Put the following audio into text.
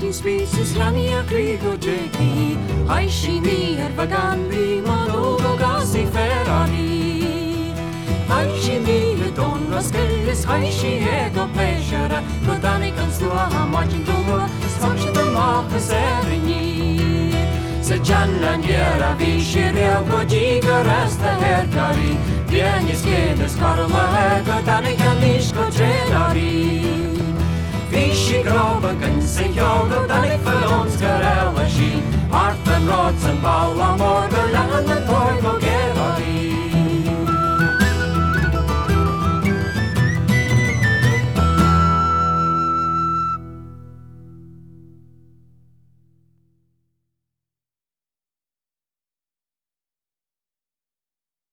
species lania crigo jeki Hai shimi er vagandi manugo gasi ferrari Hai shimi le don raskelis hai shi ego pleasure Godani kan stua ha margin dua Samshi the mark serini Se gianna niera viscere a bogiga resta hercari Vieni schiede scarla Godani kan lishko trenari Vishy groba kan se jogo dan ik voor ons gerellen zie. Hart en rots en bal aan morgen lang